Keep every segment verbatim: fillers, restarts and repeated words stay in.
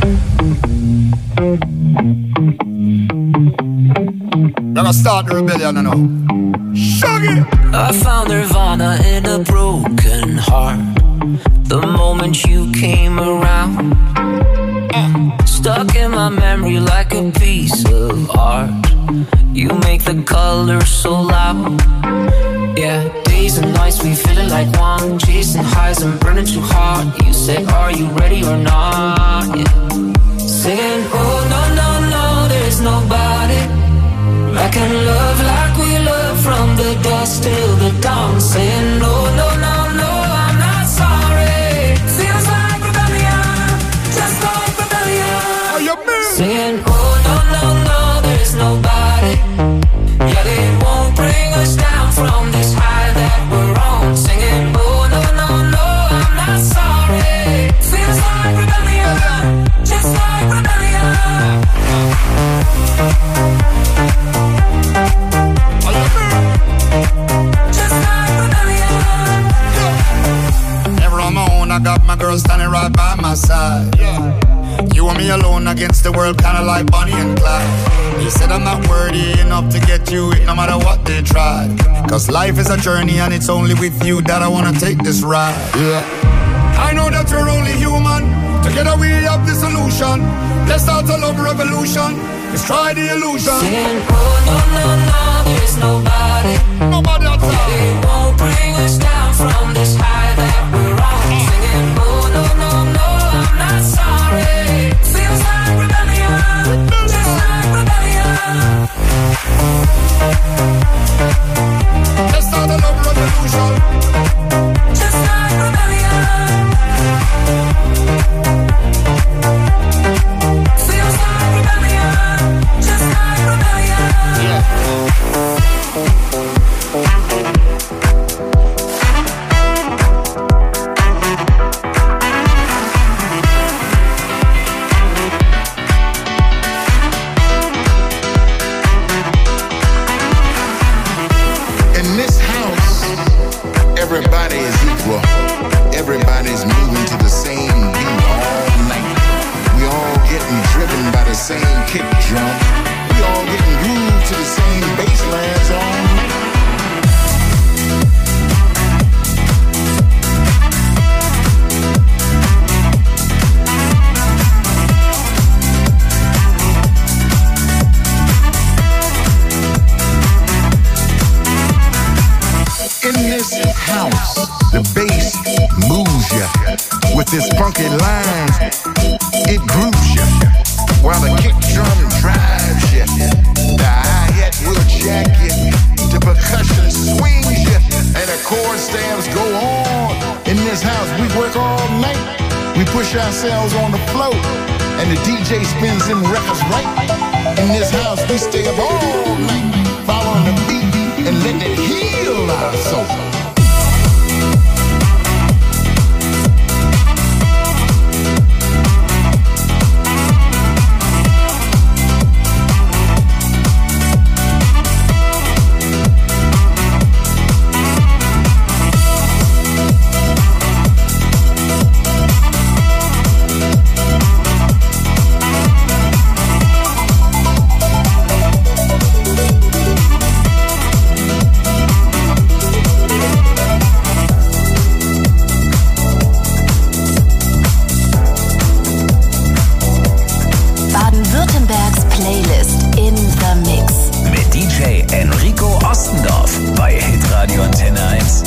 Gonna start the rebellion now. Shaggy! I found Nirvana in a broken heart the moment you came around. Stuck in my memory like a piece of art. You make the colors so loud. Yeah, days and nights we feeling like one, chasing highs and burning too hard. You say, are you ready or not? Yeah. Saying, oh no, no, no, there's nobody I can love like we love from the dusk till the dawn. Saying, no, no, no, no, I'm not sorry. Feels like rebellion, just like rebellion. Are you me? Saying, oh no, no, no, there's nobody. Yeah, they won't bring us down from this high that we're on. Singing, oh no, no, no, I'm not sorry. Feels like rebellion, just like rebellion. Just like rebellion. Never on my own, I got my girl standing right by my side. Yeah. You and me alone against the world, kinda like Bonnie and Clyde. They said I'm not worthy enough to get you it, no matter what they try. Cause life is a journey and it's only with you that I wanna take this ride. Yeah. I know that you're only human. Together we have the solution. Let's start a love revolution. Let's try the illusion. Saying, oh no, no, no, there's nobody. Nobody outside. They won't bring us down from this high that we're on. Singing, oh no, no, no, I'm not sorry. Feels like rebellion, just like rebellion. Let's start a love revolution. Just like rebellion. Feels like rebellion, just like rebellion. Yeah. Everybody is equal. Everybody's moving to the same beat all night. We all getting driven by the same kick drum. We all getting grooved to the same bass lines all night. In this house, the bass moves ya with its funky lines. It grooves ya while the kick drum drives ya. The hi-hat will jack ya, the percussion swings ya, and the chord stabs go on. In this house, we work all night. We push ourselves on the floor, and the D J spins them records right. In this house, we stay up all night, following the beat and letting it heal our soul. bei Hitradio Antenne eins.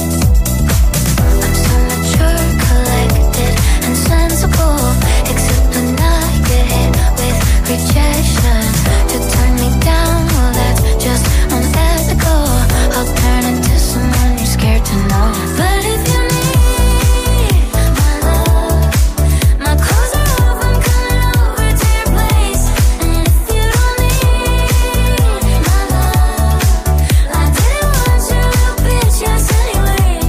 Anyway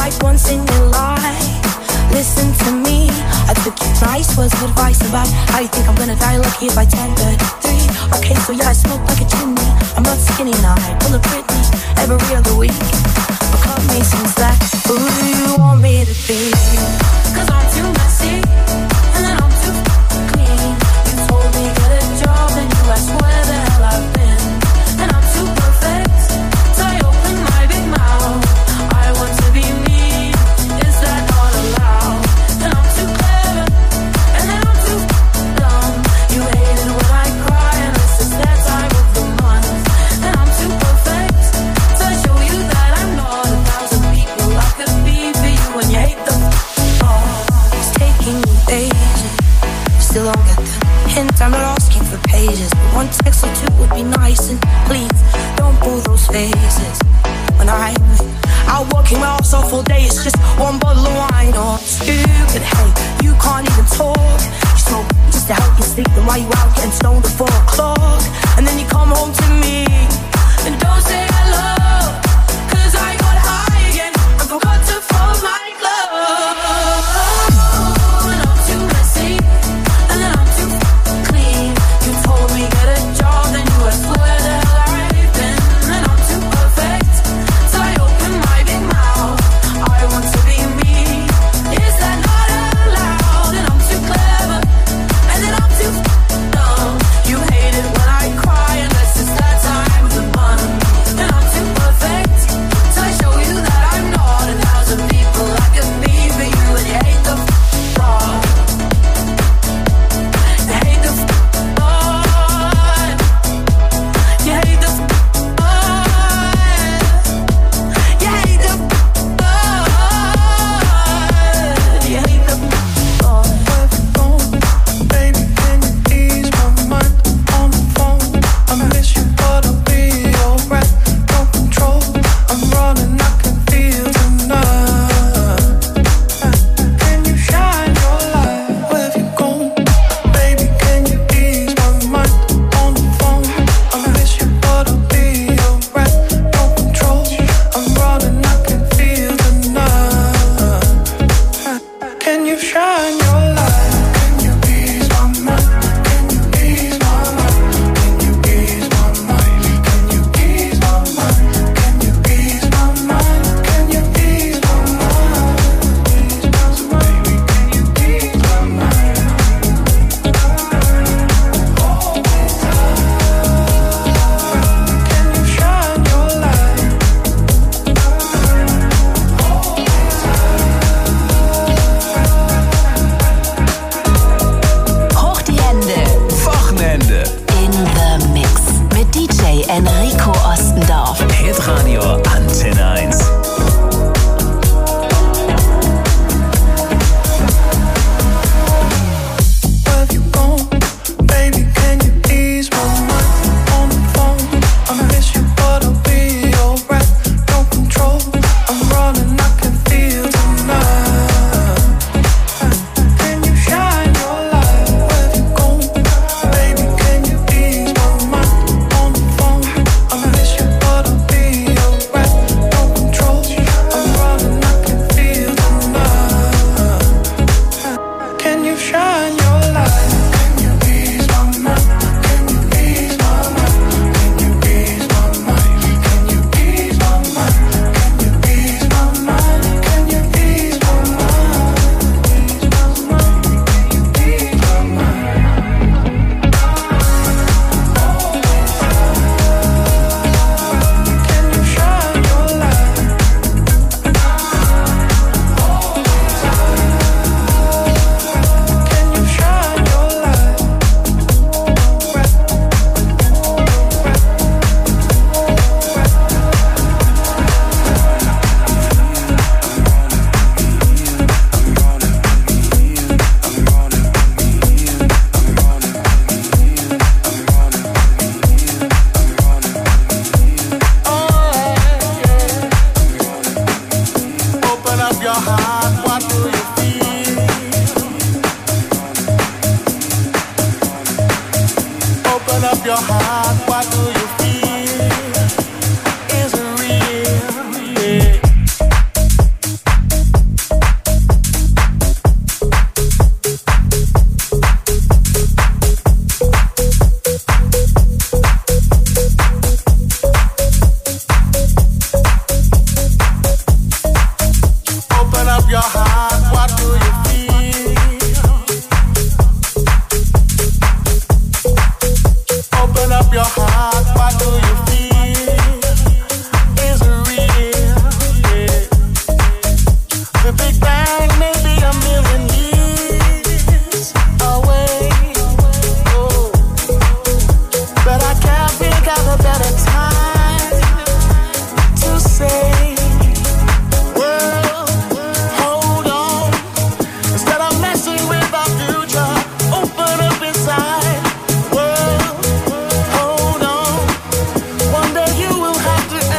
like once in your life. Listen to me, I took your nice words of advice about how you think I'm gonna die lucky if I turn thirty-three. Okay, so yeah, I smoke like a chimney. I'm not skinny now, I pull a Britney every other week. But cut me some slack, who do you want me to be? Cause I'm too messy, and then I'm too clean. You told me get a job, and you asked where the hell I've been. And I'm too perfect, so I open my big mouth. I want to be me, is that not allowed? And I'm too clever, and then I'm too dumb. You hate it when I cry, and it's just that time of the month. And I'm too perfect, so I show you that I'm not a thousand people I could be for you when you hate the oh, it's taking you ages, you still don't get the hint. I'm not asking for pages, but one text or two would be nice. And please, don't pull those faces when I'm out working my ass off all day. It's just one bottle of wine or two. But hey, you can't even talk. You smoke just to help you sleep. Then why you out getting stoned at four o'clock? And then you come home to me and don't say hello, cause I got high again and forgot to fold my clothes. And I'm too messy, and then I'm too clean. You told me get a job, then you asked where the hell I've been. And I'm too perfect, so I open my big mouth. I want to be me, is that not allowed? And I'm too clever, and then I'm too dumb. You hate it when I cry.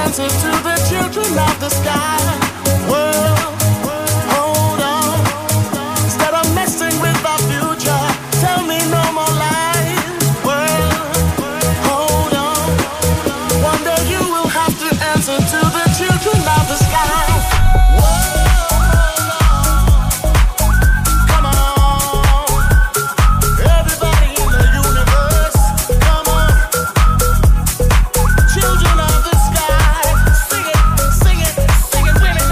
answer to the children of the sky. World, hold on. Instead of messing with our future, tell me no more lies. World, hold on. One day you will have to answer to the children of the sky. Children of the sky, sing it, sing it, sing it with me.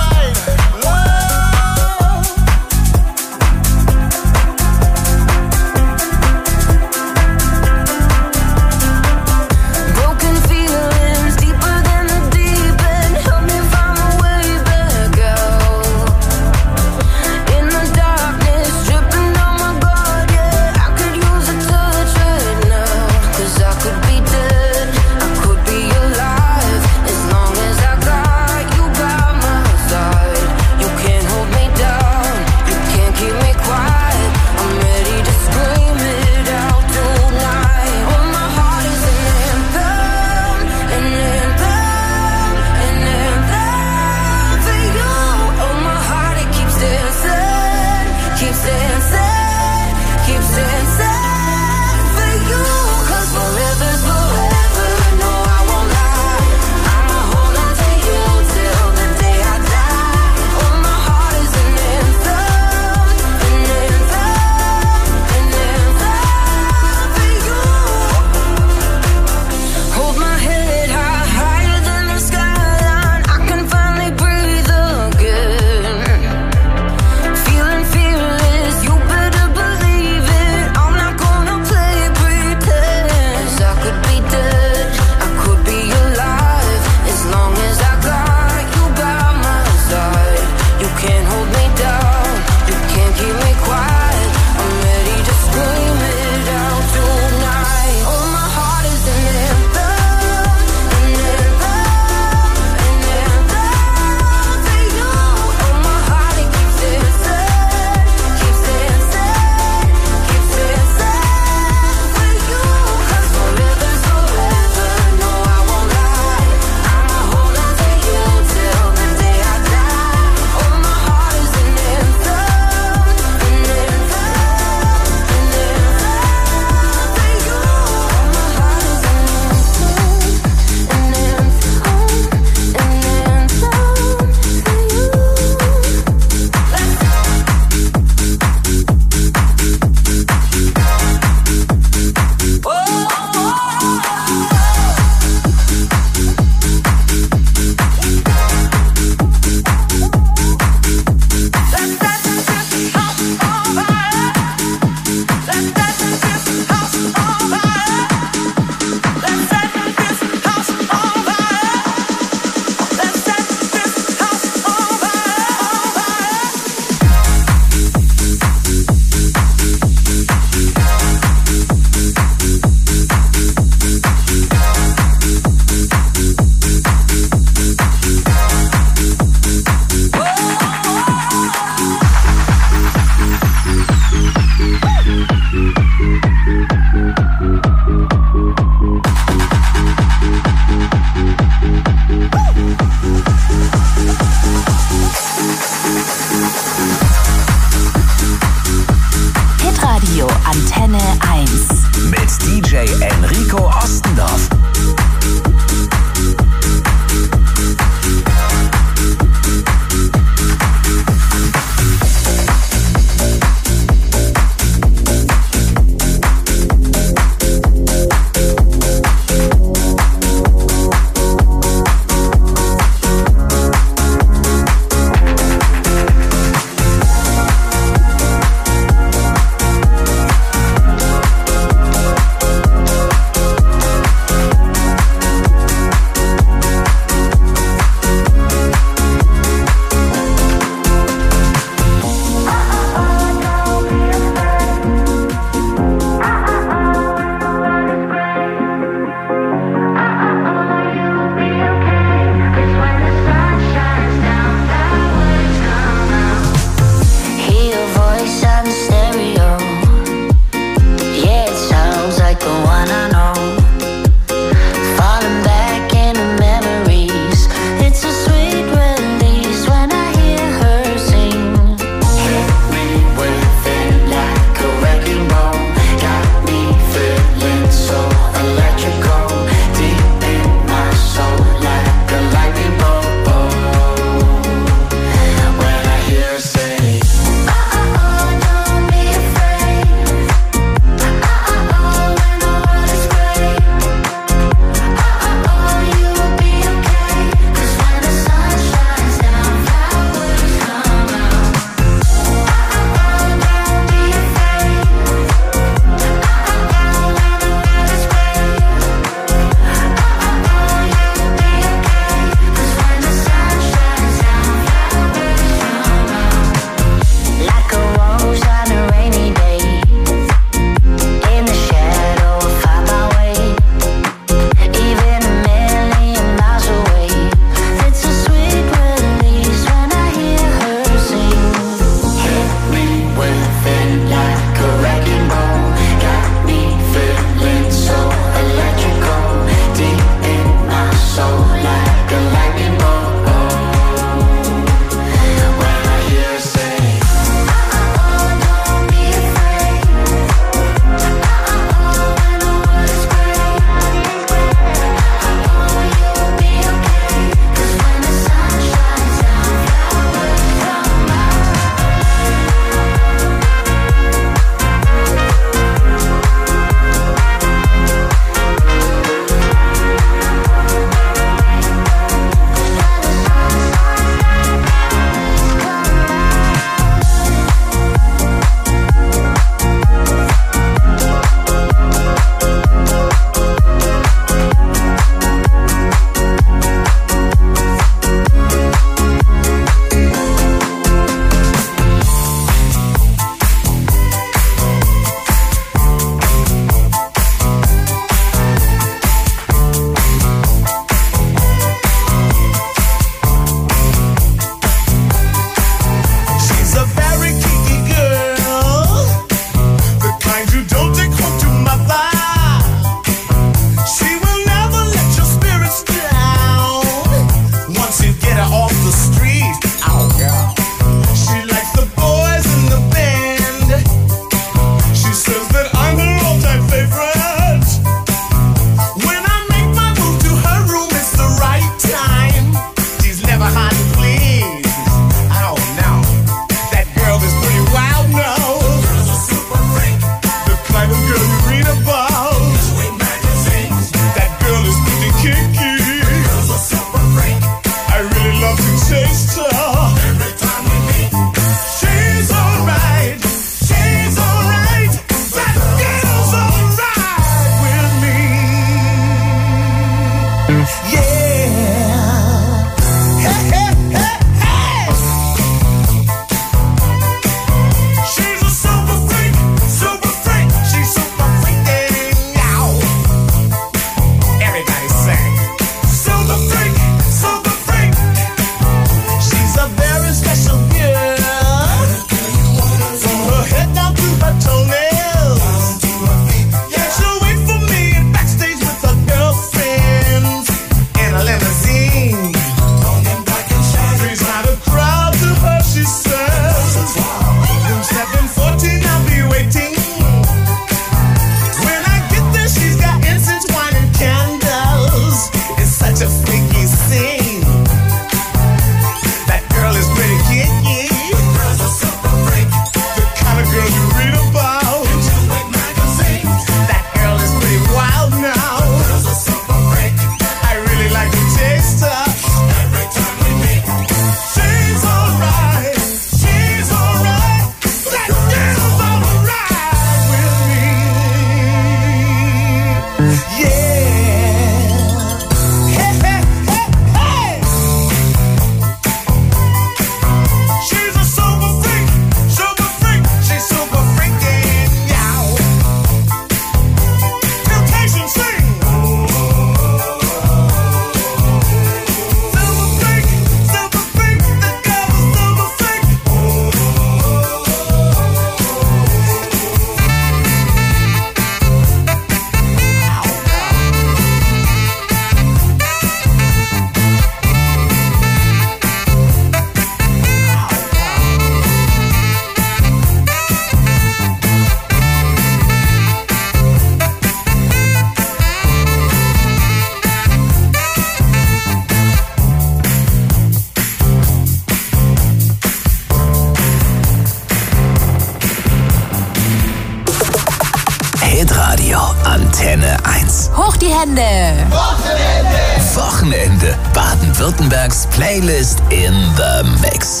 Antenne eins. Hoch die Hände! Wochenende! Wochenende. Baden-Württembergs Playlist in the Mix.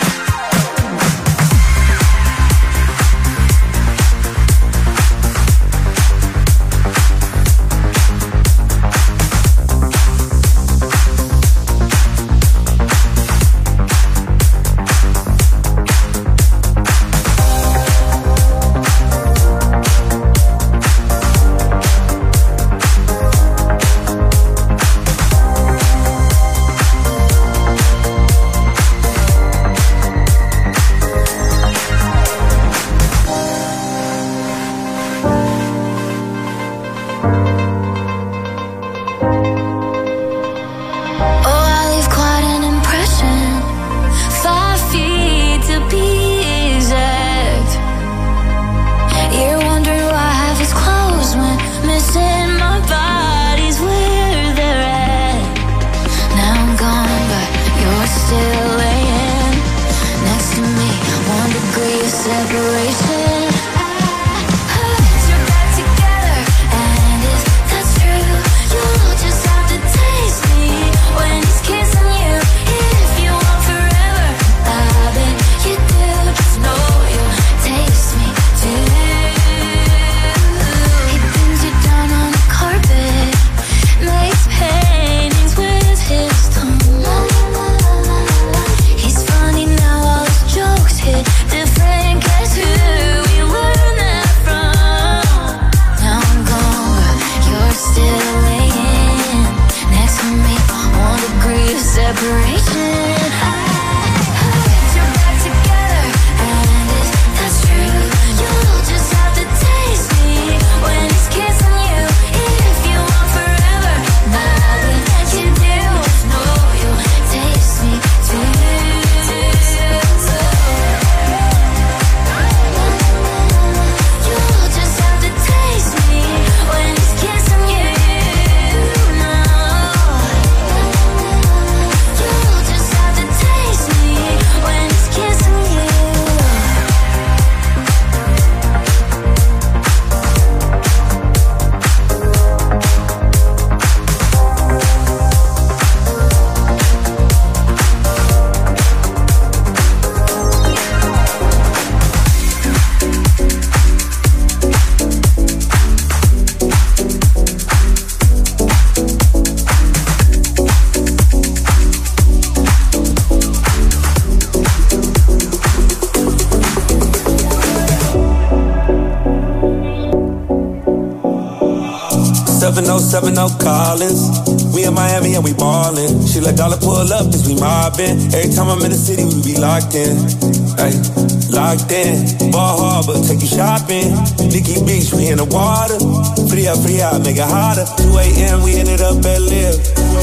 seven oh seven oh Collins. We in Miami and we ballin'. She let Dollar pull up cause we mobbin'. Every time I'm in the city we be locked in. Ay, locked in. Ball Harbor, take you shopping. Nikki Beach, we in the water. Free up, free out, make it hotter. two a.m. we ended up at Live.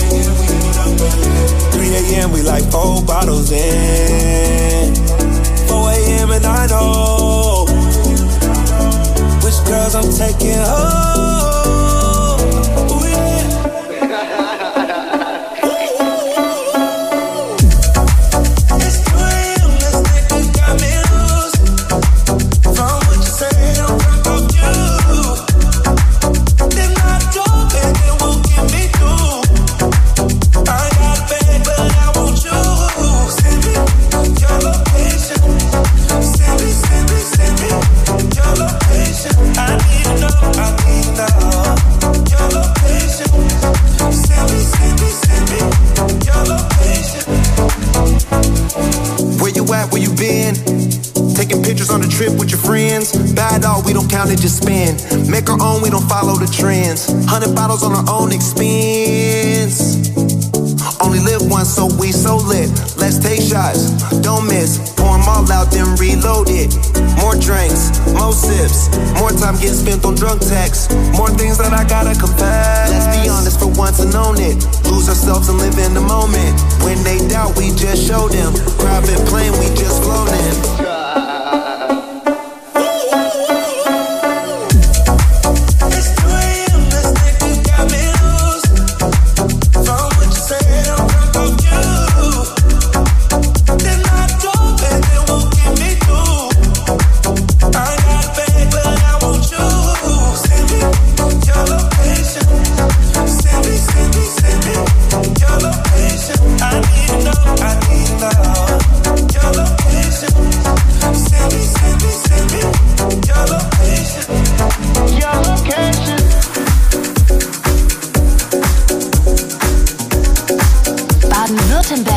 three a.m. we like four bottles in. four a.m. and I know which girls I'm taking home. We don't count it, just spend. Make our own, we don't follow the trends. Hundred bottles on our own expense. Only live once, so we so lit. Let's take shots, don't miss. Pour them all out, then reload it. More drinks, more sips. More time getting spent on drunk texts. More things that I gotta confess. Let's be honest for once and own it. Lose ourselves and live in the moment. When they doubt, we just show them. Private plane, we just float in. Your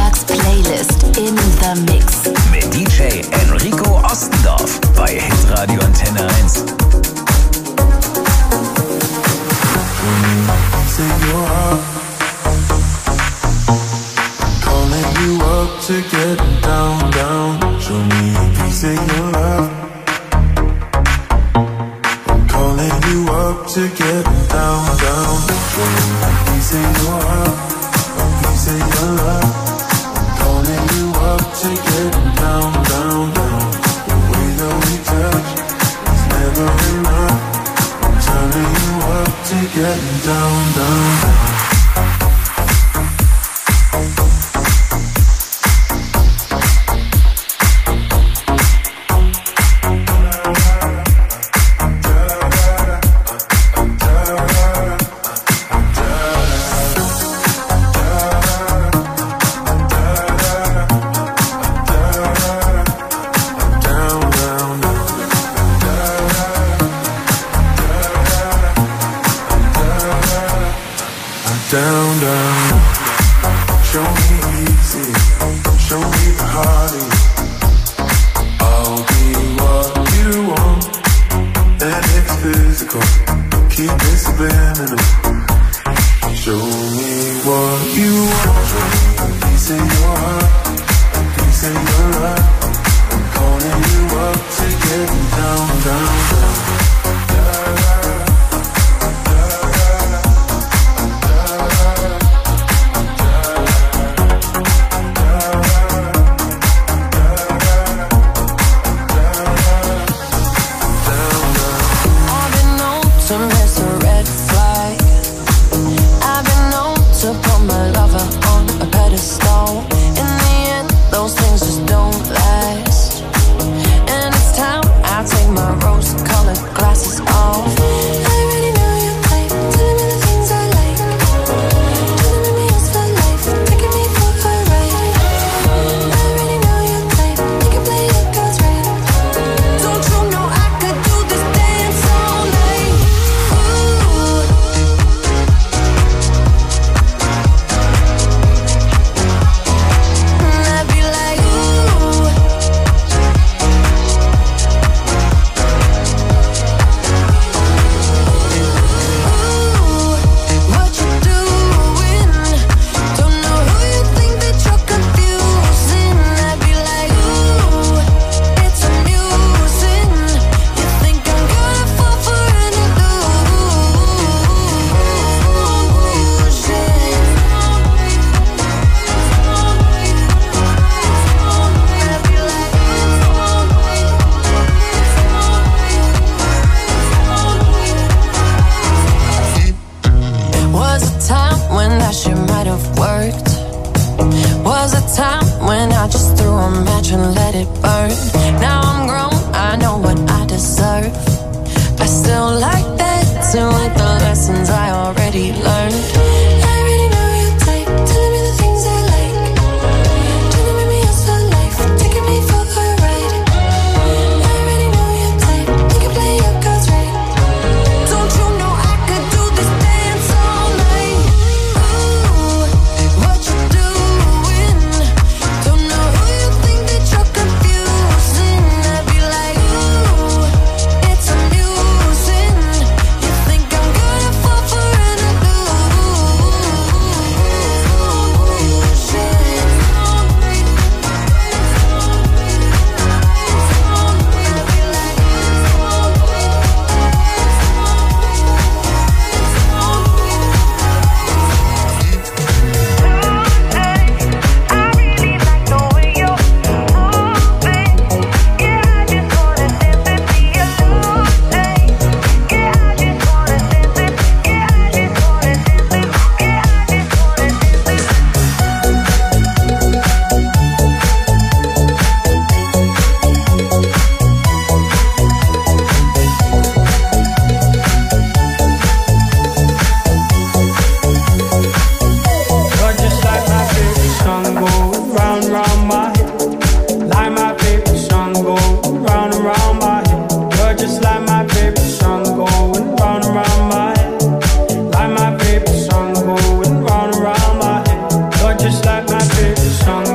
Baden-Württembergs Playlist in the Mix. Mit D J Enrico Ostendorf bei Hitradio Antenne eins. Senora, calling you up to get down, down. Show me a piece of your love. I'm calling you up to get down, down. Show me a piece of your love, a piece of your love. I'm calling you up to get down, down, down. The way that we touch is never enough. I'm turning you up to get down, down, down. Down, down. Show me easy. Show me the heartache. I'll be what you want. And if it's physical, keep it subliminal. Show me what you want. Show me a piece of your heart, a piece of your love. I'm calling you up to get down, down, down. Song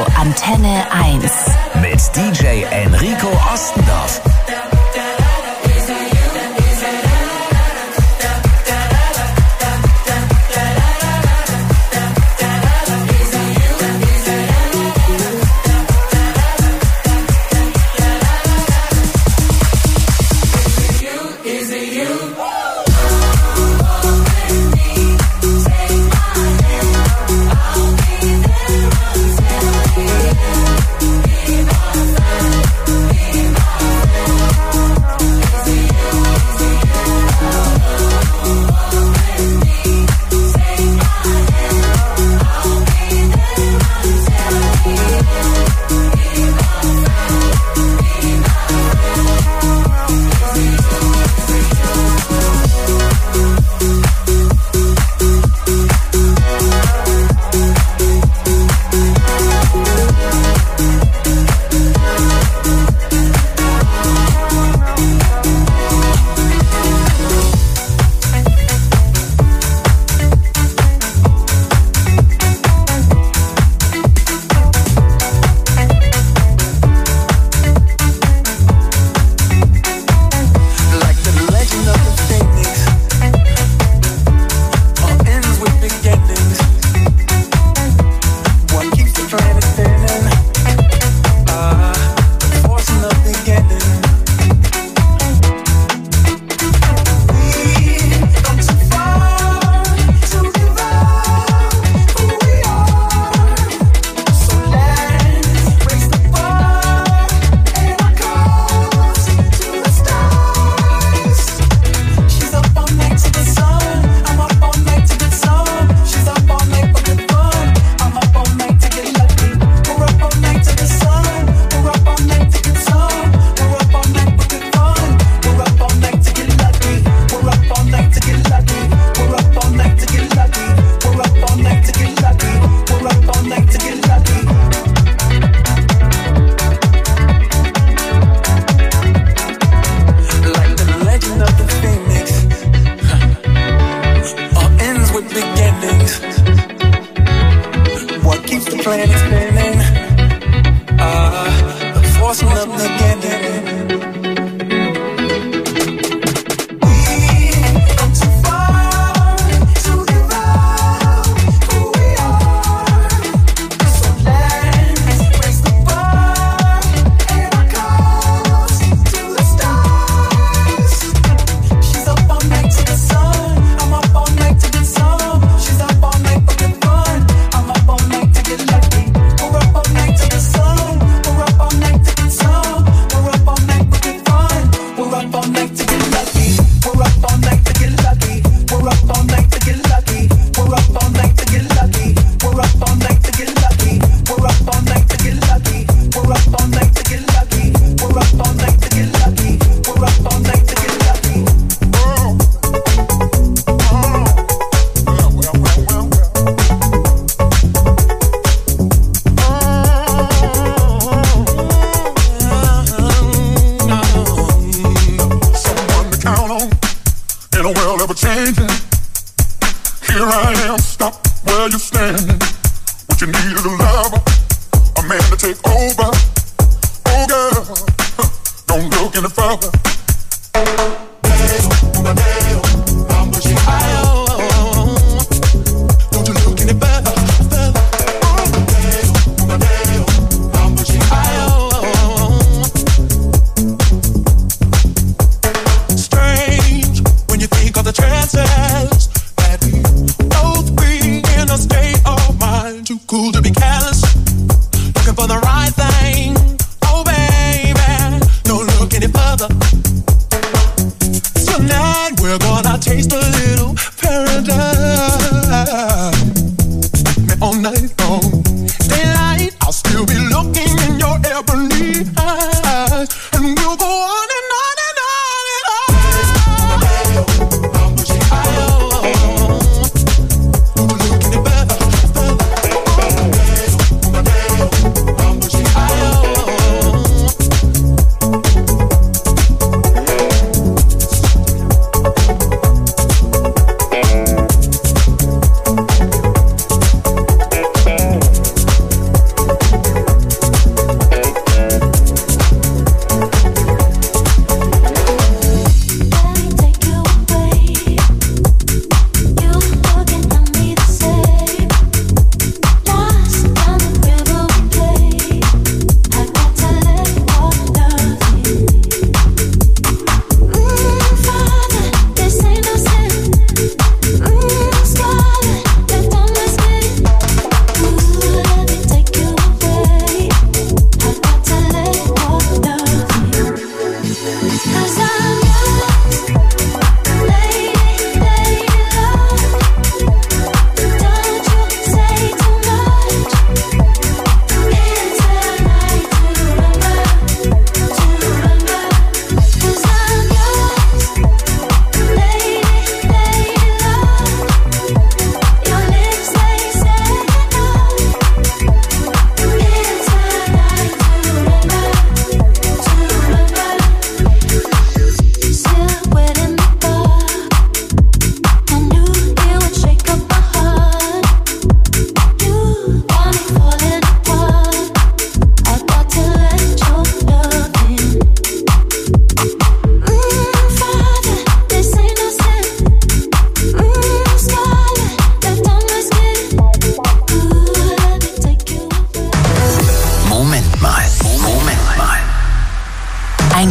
Radio Antenne eins. Mit D J Enrico Ostendorf.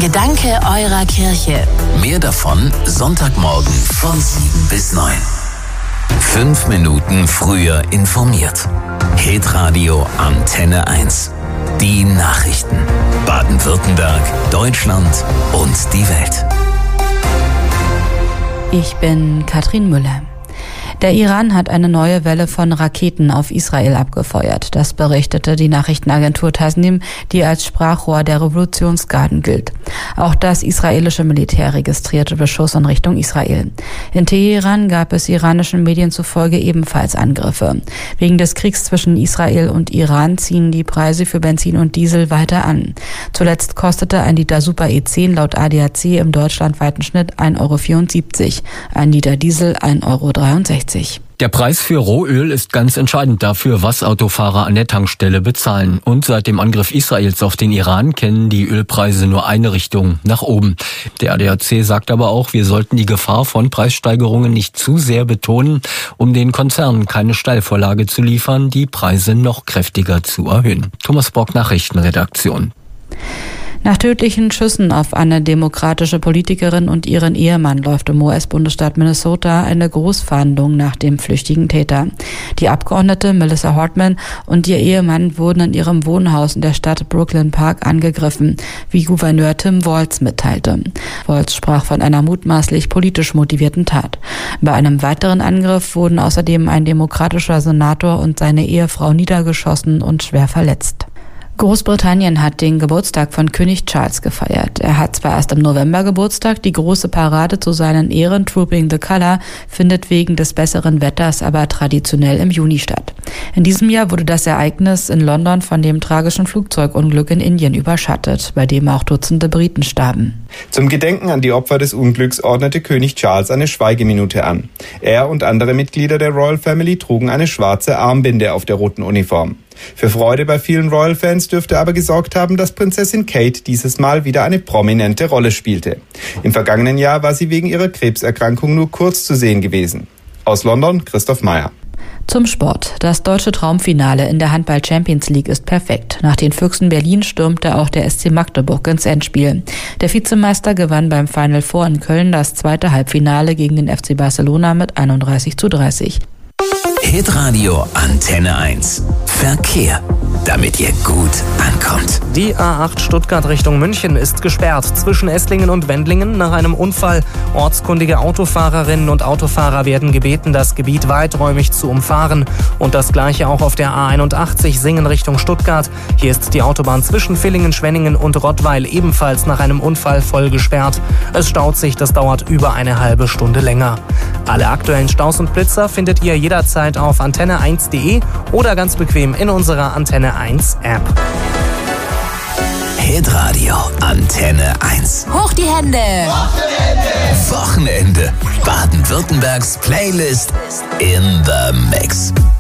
Gedanke eurer Kirche. Mehr davon Sonntagmorgen von sieben bis neun. Fünf Minuten früher informiert. Hitradio Antenne eins. Die Nachrichten. Baden-Württemberg, Deutschland und die Welt. Ich bin Katrin Müller. Der Iran hat eine neue Welle von Raketen auf Israel abgefeuert. Das berichtete die Nachrichtenagentur Tasnim, die als Sprachrohr der Revolutionsgarden gilt. Auch das israelische Militär registrierte Beschuss in Richtung Israel. In Teheran gab es iranischen Medien zufolge ebenfalls Angriffe. Wegen des Kriegs zwischen Israel und Iran ziehen die Preise für Benzin und Diesel weiter an. Zuletzt kostete ein Liter Super E zehn laut A D A C im deutschlandweiten Schnitt ein Euro vierundsiebzig, ein Liter Diesel ein Euro dreiundsechzig. Der Preis für Rohöl ist ganz entscheidend dafür, was Autofahrer an der Tankstelle bezahlen. Und seit dem Angriff Israels auf den Iran kennen die Ölpreise nur eine Richtung, nach oben. Der A D A C sagt aber auch, wir sollten die Gefahr von Preissteigerungen nicht zu sehr betonen, um den Konzernen keine Steilvorlage zu liefern, die Preise noch kräftiger zu erhöhen. Thomas Bock, Nachrichtenredaktion. Nach tödlichen Schüssen auf eine demokratische Politikerin und ihren Ehemann läuft im U S-Bundesstaat Minnesota eine Großfahndung nach dem flüchtigen Täter. Die Abgeordnete Melissa Hartman und ihr Ehemann wurden in ihrem Wohnhaus in der Stadt Brooklyn Park angegriffen, wie Gouverneur Tim Walz mitteilte. Walz sprach von einer mutmaßlich politisch motivierten Tat. Bei einem weiteren Angriff wurden außerdem ein demokratischer Senator und seine Ehefrau niedergeschossen und schwer verletzt. Großbritannien hat den Geburtstag von König Charles gefeiert. Er hat zwar erst im November Geburtstag, die große Parade zu seinen Ehren Trooping the Colour findet wegen des besseren Wetters aber traditionell im Juni statt. In diesem Jahr wurde das Ereignis in London von dem tragischen Flugzeugunglück in Indien überschattet, bei dem auch Dutzende Briten starben. Zum Gedenken an die Opfer des Unglücks ordnete König Charles eine Schweigeminute an. Er und andere Mitglieder der Royal Family trugen eine schwarze Armbinde auf der roten Uniform. Für Freude bei vielen Royal-Fans dürfte aber gesorgt haben, dass Prinzessin Kate dieses Mal wieder eine prominente Rolle spielte. Im vergangenen Jahr war sie wegen ihrer Krebserkrankung nur kurz zu sehen gewesen. Aus London, Christoph Meyer. Zum Sport. Das deutsche Traumfinale in der Handball-Champions League ist perfekt. Nach den Füchsen Berlin stürmte auch der S C Magdeburg ins Endspiel. Der Vizemeister gewann beim Final Four in Köln das zweite Halbfinale gegen den F C Barcelona mit einunddreißig zu dreißig. Hitradio Antenne eins. Verkehr, damit ihr gut ankommt. Die A acht Stuttgart Richtung München ist gesperrt zwischen Esslingen und Wendlingen nach einem Unfall. Ortskundige Autofahrerinnen und Autofahrer werden gebeten, das Gebiet weiträumig zu umfahren. Und das gleiche auch auf der A einundachtzig Singen Richtung Stuttgart. Hier ist die Autobahn zwischen Villingen, Schwenningen und Rottweil ebenfalls nach einem Unfall voll gesperrt. Es staut sich, das dauert über eine halbe Stunde länger. Alle aktuellen Staus und Blitzer findet ihr jederzeit auf antenne eins punkt de oder ganz bequem in unserer Antenne eins App. Hitradio Antenne eins. Hoch die Hände! Wochenende. Baden-Württembergs Playlist in the Mix.